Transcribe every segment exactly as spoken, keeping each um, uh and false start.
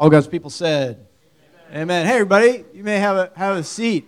All God's people said, Amen. Amen. Hey, everybody, you may have a have a seat.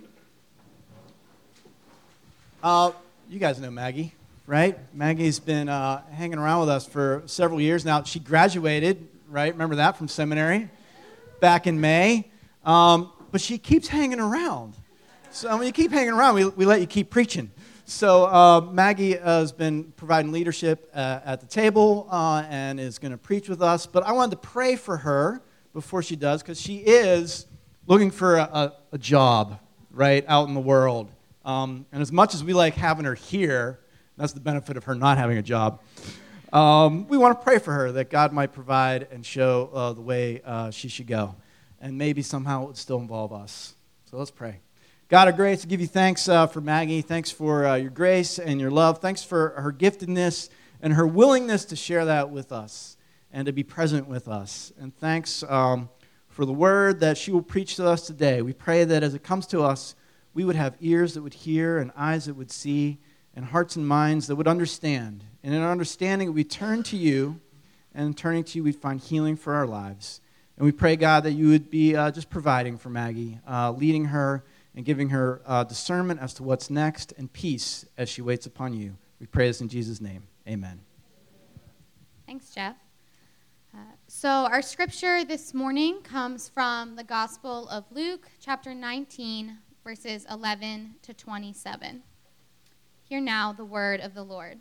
Uh, you guys know Maggie, right? Maggie's been uh, hanging around with us for several years now. She graduated, right? Remember that, from seminary back in May. Um, but she keeps hanging around. So when you keep hanging around, we, we let you keep preaching. So uh, Maggie uh, has been providing leadership uh, at the table uh, and is going to preach with us. But I wanted to pray for her before she does, because she is looking for a, a, a job, right, out in the world. Um, and as much as we like having her here, that's the benefit of her not having a job, um, we want to pray for her that God might provide and show uh, the way uh, she should go. And maybe somehow it would still involve us. So let's pray. God, our grace, I give you thanks uh, for Maggie. Thanks for uh, your grace and your love. Thanks for her giftedness and her willingness to share that with us and to be present with us. And thanks um, for the word that she will preach to us today. We pray that as it comes to us, we would have ears that would hear and eyes that would see and hearts and minds that would understand. And in our understanding, we turn to you, and in turning to you, we find healing for our lives. And we pray, God, that you would be uh, just providing for Maggie, uh, leading her and giving her uh, discernment as to what's next and peace as she waits upon you. We pray this in Jesus' name. Amen. Thanks, Jeff. Uh, so our scripture this morning comes from the Gospel of Luke, chapter nineteen, verses eleven to twenty-seven. Hear now the word of the Lord.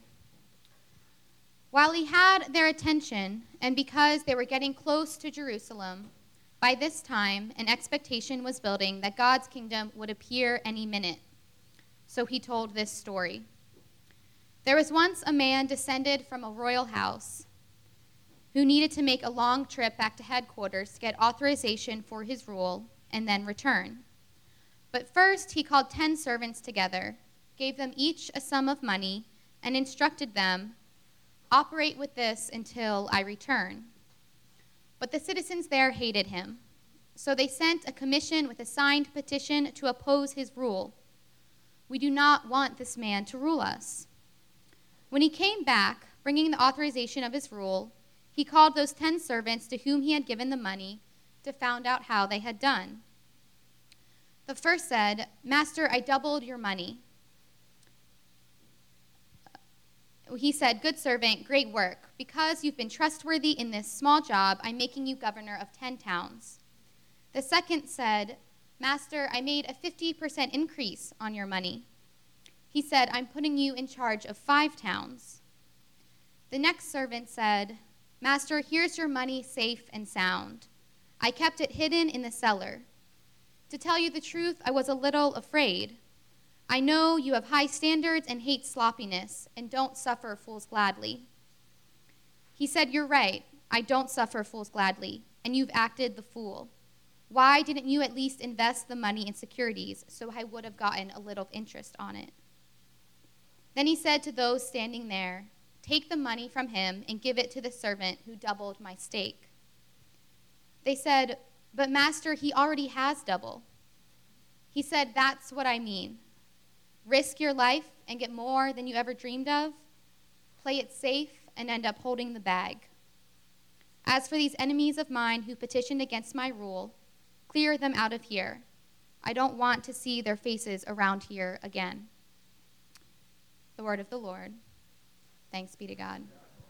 While he had their attention, and because they were getting close to Jerusalem, by this time an expectation was building that God's kingdom would appear any minute. So he told this story. There was once a man descended from a royal house who needed to make a long trip back to headquarters to get authorization for his rule and then return. But first he called ten servants together, gave them each a sum of money, and instructed them, "Operate with this until I return." But the citizens there hated him. So they sent a commission with a signed petition to oppose his rule. "We do not want this man to rule us." When he came back, bringing the authorization of his rule, he called those ten servants to whom he had given the money to find out how they had done. The first said, "Master, I doubled your money." He said, "Good servant, great work. Because you've been trustworthy in this small job, I'm making you governor of ten towns." The second said, "Master, I made a fifty percent increase on your money." He said, "I'm putting you in charge of five towns." The next servant said, "Master, here's your money safe and sound. I kept it hidden in the cellar. To tell you the truth, I was a little afraid. I know you have high standards and hate sloppiness and don't suffer fools gladly." He said, "You're right. I don't suffer fools gladly, and you've acted the fool. Why didn't you at least invest the money in securities so I would have gotten a little interest on it?" Then he said to those standing there, "Take the money from him and give it to the servant who doubled my stake." They said, "But master, he already has double." He said, "That's what I mean. Risk your life and get more than you ever dreamed of. Play it safe and end up holding the bag. As for these enemies of mine who petitioned against my rule, clear them out of here. I don't want to see their faces around here again." The word of the Lord. Thanks be to God.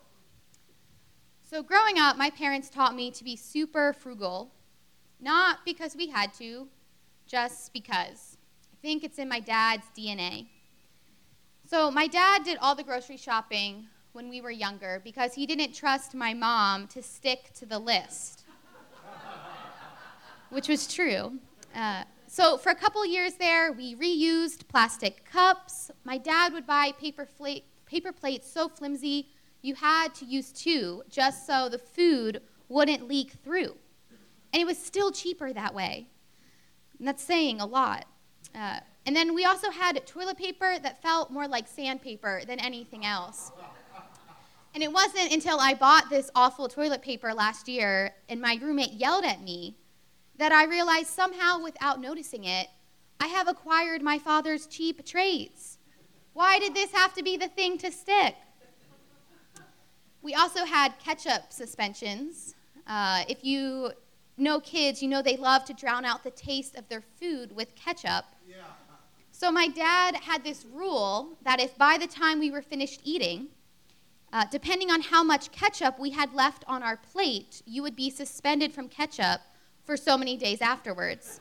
So growing up, my parents taught me to be super frugal, not because we had to, just because. I think it's in my dad's D N A. So my dad did all the grocery shopping when we were younger because he didn't trust my mom to stick to the list, which was true. Uh, so for a couple years there, we reused plastic cups. My dad would buy paper, fla- paper plates so flimsy you had to use two just so the food wouldn't leak through. And it was still cheaper that way. And that's saying a lot. Uh, and then we also had toilet paper that felt more like sandpaper than anything else. And it wasn't until I bought this awful toilet paper last year and my roommate yelled at me that I realized somehow without noticing it, I have acquired my father's cheap traits. Why did this have to be the thing to stick? We also had ketchup suspensions. Uh, if you know kids, you know they love to drown out the taste of their food with ketchup. Yeah. So my dad had this rule that if by the time we were finished eating, uh, depending on how much ketchup we had left on our plate, you would be suspended from ketchup for so many days afterwards.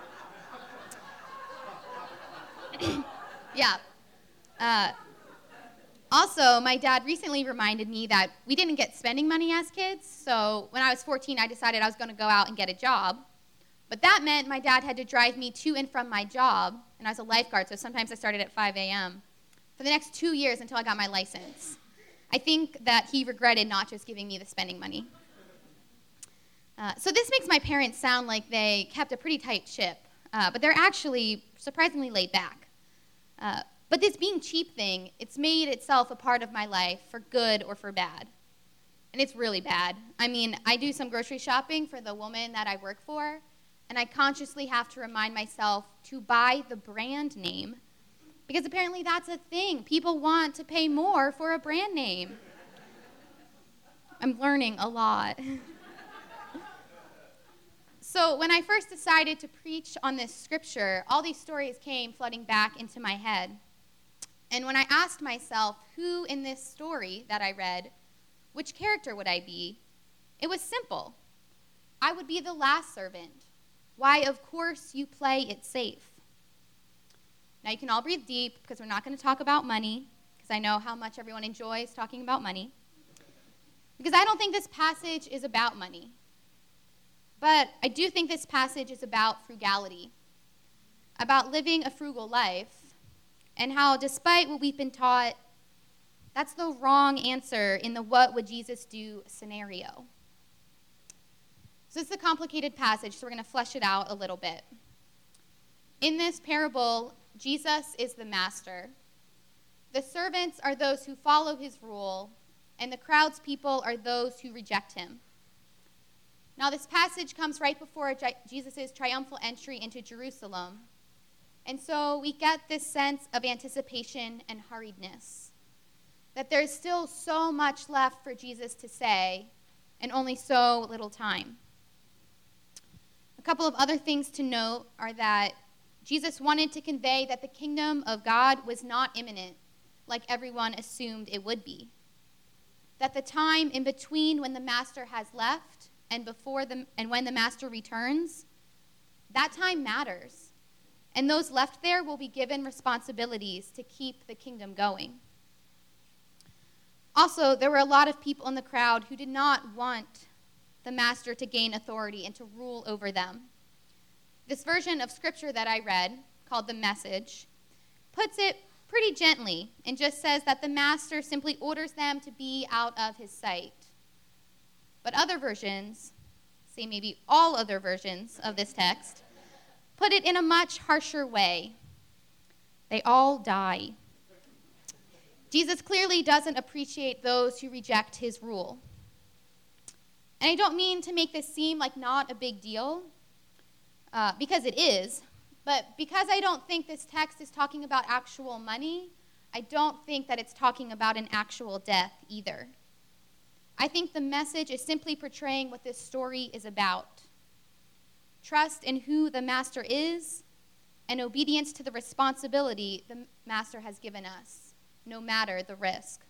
Yeah. Uh, also, my dad recently reminded me that we didn't get spending money as kids, so when I was fourteen, I decided I was going to go out and get a job. But that meant my dad had to drive me to and from my job, and I was a lifeguard, so sometimes I started at five a.m., for the next two years until I got my license. I think that he regretted not just giving me the spending money. Uh, so this makes my parents sound like they kept a pretty tight ship, uh, but they're actually surprisingly laid back. Uh, but this being cheap thing, it's made itself a part of my life for good or for bad. And it's really bad. I mean, I do some grocery shopping for the woman that I work for, and I consciously have to remind myself to buy the brand name, because apparently that's a thing. People want to pay more for a brand name. I'm learning a lot. So when I first decided to preach on this scripture, all these stories came flooding back into my head. And when I asked myself, who in this story that I read, which character would I be? It was simple. I would be the last servant. Why, of course, you play it safe. Now, you can all breathe deep, because we're not going to talk about money, because I know how much everyone enjoys talking about money. Because I don't think this passage is about money. But I do think this passage is about frugality, about living a frugal life, and how, despite what we've been taught, that's the wrong answer in the what would Jesus do scenario. So this is a complicated passage, so we're going to flesh it out a little bit. In this parable, Jesus is the master. The servants are those who follow his rule, and the crowd's people are those who reject him. Now, this passage comes right before Jesus' triumphal entry into Jerusalem, and so we get this sense of anticipation and hurriedness, that there's still so much left for Jesus to say, and only so little time. A couple of other things to note are that Jesus wanted to convey that the kingdom of God was not imminent, like everyone assumed it would be. That the time in between when the master has left and before the and when the master returns, that time matters. And those left there will be given responsibilities to keep the kingdom going. Also, there were a lot of people in the crowd who did not want the master to gain authority and to rule over them. This version of scripture that I read, called The Message, puts it pretty gently and just says that the master simply orders them to be out of his sight. But other versions, say maybe all other versions of this text, put it in a much harsher way. They all die. Jesus clearly doesn't appreciate those who reject his rule. And I don't mean to make this seem like not a big deal, uh, because it is, but because I don't think this text is talking about actual money, I don't think that it's talking about an actual death either. I think the message is simply portraying what this story is about. Trust in who the master is, and obedience to the responsibility the master has given us, no matter the risk.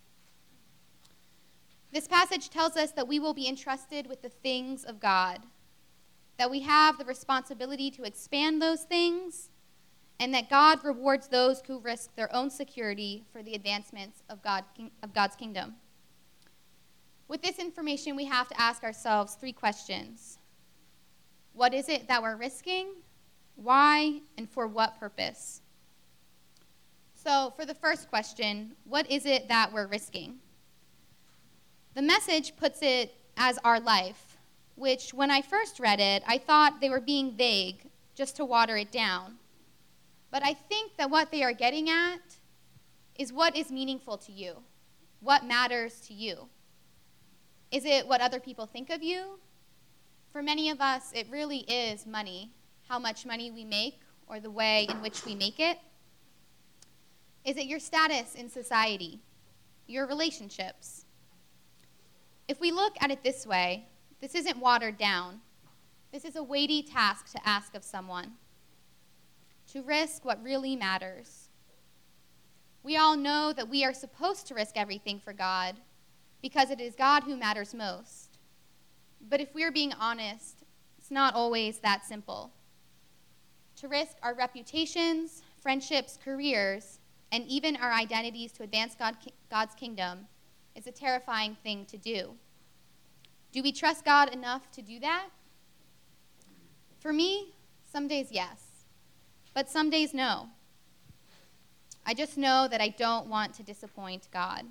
This passage tells us that we will be entrusted with the things of God, that we have the responsibility to expand those things, and that God rewards those who risk their own security for the advancements of, God, of God's kingdom. With this information, we have to ask ourselves three questions. What is it that we're risking? Why? And for what purpose? So for the first question, what is it that we're risking? The Message puts it as our life, which when I first read it, I thought they were being vague just to water it down. But I think that what they are getting at is what is meaningful to you, what matters to you. Is it what other people think of you? For many of us, it really is money, how much money we make or the way in which we make it. Is it your status in society, your relationships? If we look at it this way, this isn't watered down. This is a weighty task to ask of someone, to risk what really matters. We all know that we are supposed to risk everything for God because it is God who matters most. But if we're being honest, it's not always that simple. To risk our reputations, friendships, careers, and even our identities to advance God, God's kingdom is a terrifying thing to do. Do we trust God enough to do that? For me, some days yes, but some days no. I just know that I don't want to disappoint God.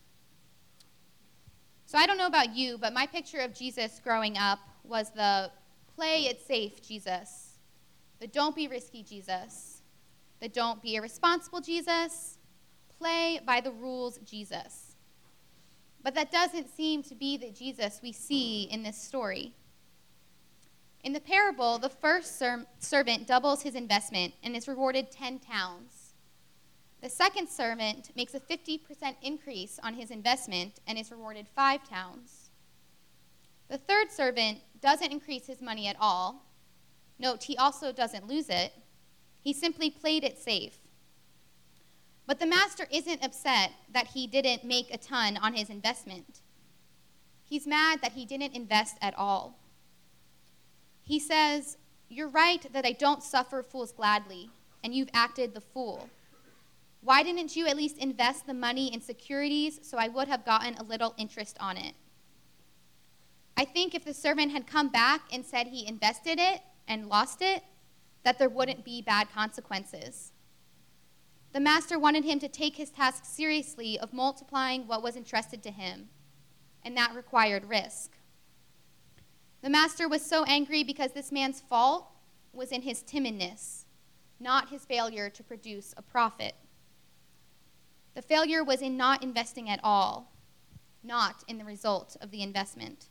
So I don't know about you, but my picture of Jesus growing up was the play it safe Jesus, the don't be risky Jesus, the don't be irresponsible Jesus, play by the rules Jesus. But that doesn't seem to be the Jesus we see in this story. In the parable, the first ser- servant doubles his investment and is rewarded ten talents. The second servant makes a fifty percent increase on his investment and is rewarded five talents. The third servant doesn't increase his money at all. Note, he also doesn't lose it. He simply played it safe. But the master isn't upset that he didn't make a ton on his investment. He's mad that he didn't invest at all. He says, "You're right that I don't suffer fools gladly, and you've acted the fool. Why didn't you at least invest the money in securities so I would have gotten a little interest on it?" I think if the servant had come back and said he invested it and lost it, that there wouldn't be bad consequences. The master wanted him to take his task seriously of multiplying what was entrusted to him, and that required risk. The master was so angry because this man's fault was in his timidness, not his failure to produce a profit. The failure was in not investing at all, not in the result of the investment.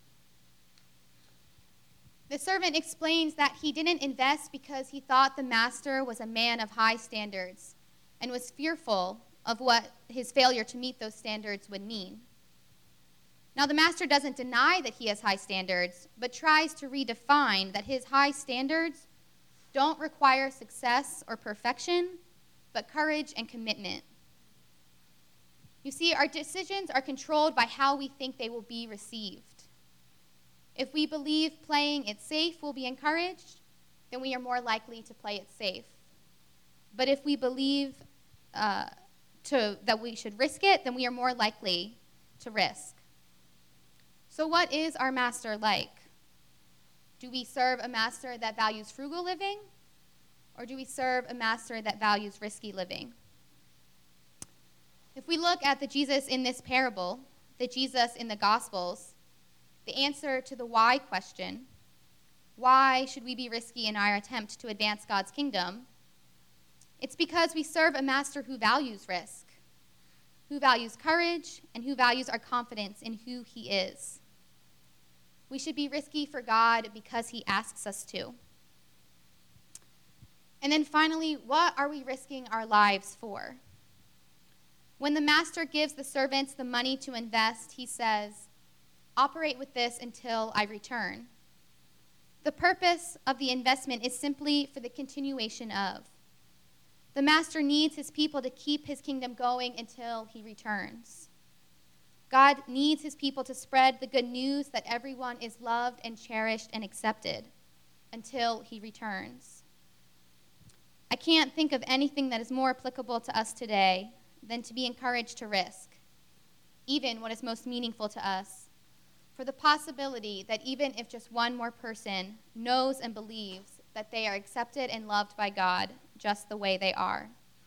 The servant explains that he didn't invest because he thought the master was a man of high standards and was fearful of what his failure to meet those standards would mean. Now, the master doesn't deny that he has high standards, but tries to redefine that his high standards don't require success or perfection, but courage and commitment. You see, our decisions are controlled by how we think they will be received. If we believe playing it safe will be encouraged, then we are more likely to play it safe. But if we believe uh, to, that we should risk it, then we are more likely to risk. So what is our master like? Do we serve a master that values frugal living, or do we serve a master that values risky living? If we look at the Jesus in this parable, the Jesus in the Gospels, the answer to the why question, why should we be risky in our attempt to advance God's kingdom? It's because we serve a master who values risk, who values courage, and who values our confidence in who he is. We should be risky for God because he asks us to. And then finally, what are we risking our lives for? When the master gives the servants the money to invest, he says, "Operate with this until I return." The purpose of the investment is simply for the continuation of. The master needs his people to keep his kingdom going until he returns. God needs his people to spread the good news that everyone is loved and cherished and accepted until he returns. I can't think of anything that is more applicable to us today than to be encouraged to risk, even what is most meaningful to us, for the possibility that even if just one more person knows and believes that they are accepted and loved by God just the way they are.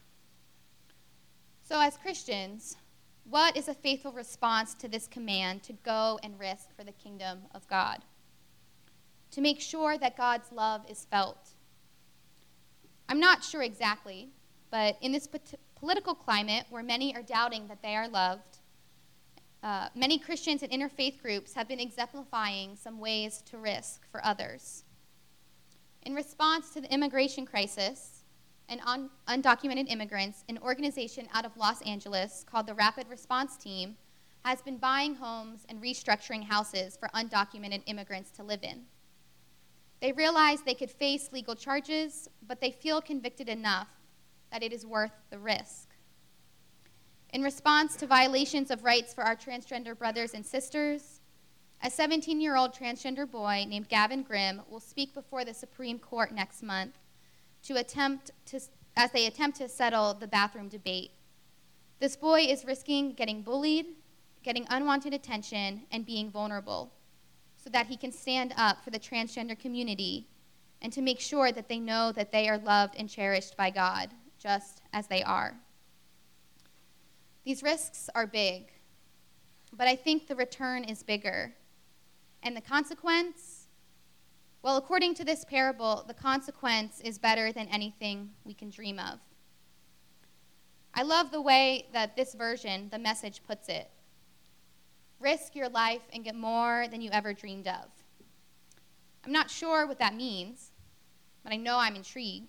So as Christians, what is a faithful response to this command to go and risk for the kingdom of God? To make sure that God's love is felt. I'm not sure exactly, but in this pot- political climate where many are doubting that they are loved, uh, many Christians and interfaith groups have been exemplifying some ways to risk for others. In response to the immigration crisis and un- undocumented immigrants, an organization out of Los Angeles called the Rapid Response Team has been buying homes and restructuring houses for undocumented immigrants to live in. They realize they could face legal charges, but they feel convicted enough that it is worth the risk. In response to violations of rights for our transgender brothers and sisters, a seventeen-year-old transgender boy named Gavin Grimm will speak before the Supreme Court next month to attempt to, as they attempt to settle the bathroom debate. This boy is risking getting bullied, getting unwanted attention, and being vulnerable so that he can stand up for the transgender community and to make sure that they know that they are loved and cherished by God, just as they are. These risks are big, but I think the return is bigger. And the consequence? Well, according to this parable, the consequence is better than anything we can dream of. I love the way that this version, the Message, puts it. Risk your life and get more than you ever dreamed of. I'm not sure what that means, but I know I'm intrigued.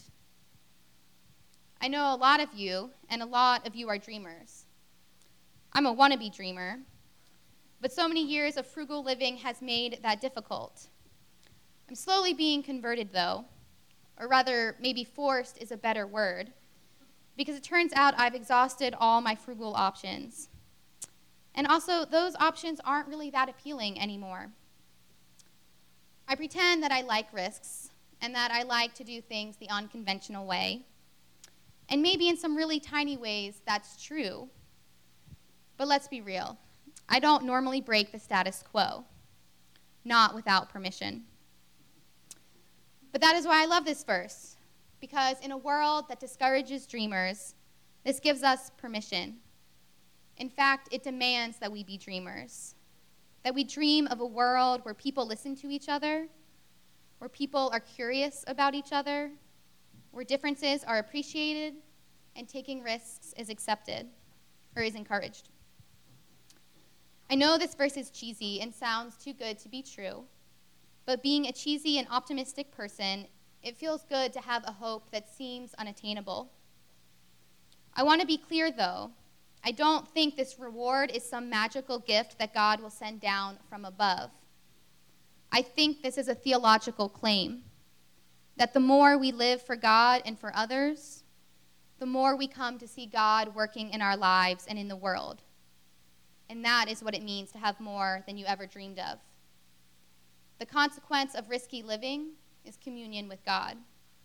I know a lot of you, and a lot of you are dreamers. I'm a wannabe dreamer, but so many years of frugal living has made that difficult. I'm slowly being converted, though, or rather, maybe forced is a better word, because it turns out I've exhausted all my frugal options. And also, those options aren't really that appealing anymore. I pretend that I like risks and that I like to do things the unconventional way. And maybe in some really tiny ways, that's true. But let's be real. I don't normally break the status quo, not without permission. But that is why I love this verse, because in a world that discourages dreamers, this gives us permission. In fact, it demands that we be dreamers, that we dream of a world where people listen to each other, where people are curious about each other, where differences are appreciated, and taking risks is accepted, or is encouraged. I know this verse is cheesy and sounds too good to be true, but being a cheesy and optimistic person, it feels good to have a hope that seems unattainable. I want to be clear, though. I don't think this reward is some magical gift that God will send down from above. I think this is a theological claim, that the more we live for God and for others, the more we come to see God working in our lives and in the world. And that is what it means to have more than you ever dreamed of. The consequence of risky living is communion with God.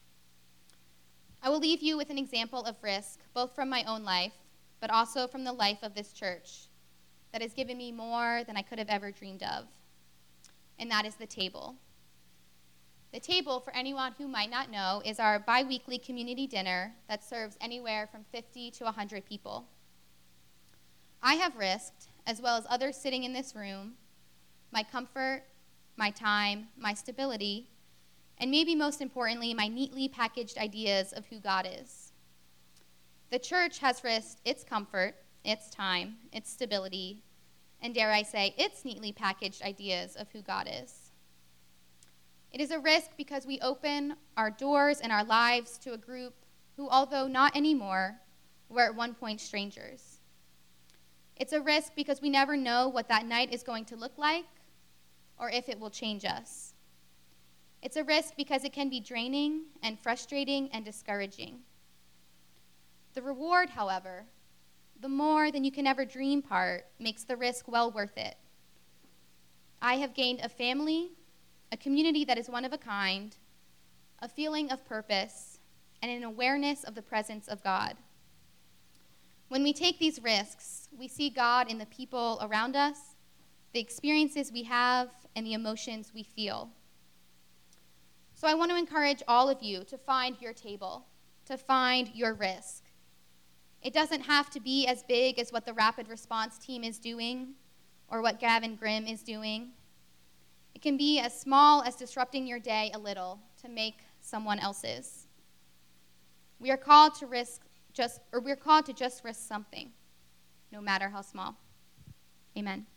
I will leave you with an example of risk, both from my own life, but also from the life of this church, that has given me more than I could have ever dreamed of. And that is the table. The table, for anyone who might not know, is our bi-weekly community dinner that serves anywhere from fifty to one hundred people. I have risked, as well as others sitting in this room, my comfort, my time, my stability, and maybe most importantly, my neatly packaged ideas of who God is. The church has risked its comfort, its time, its stability, and dare I say, its neatly packaged ideas of who God is. It is a risk because we open our doors and our lives to a group who, although not anymore, were at one point strangers. It's a risk because we never know what that night is going to look like or if it will change us. It's a risk because it can be draining and frustrating and discouraging. The reward, however, the more than you can ever dream part, makes the risk well worth it. I have gained a family, a community that is one of a kind, a feeling of purpose, and an awareness of the presence of God. When we take these risks, we see God in the people around us, the experiences we have, and the emotions we feel. So I want to encourage all of you to find your table, to find your risk. It doesn't have to be as big as what the rapid response team is doing or what Gavin Grimm is doing. It can be as small as disrupting your day a little to make someone else's. We are called to risk just, or we're called to just risk something, no matter how small. Amen.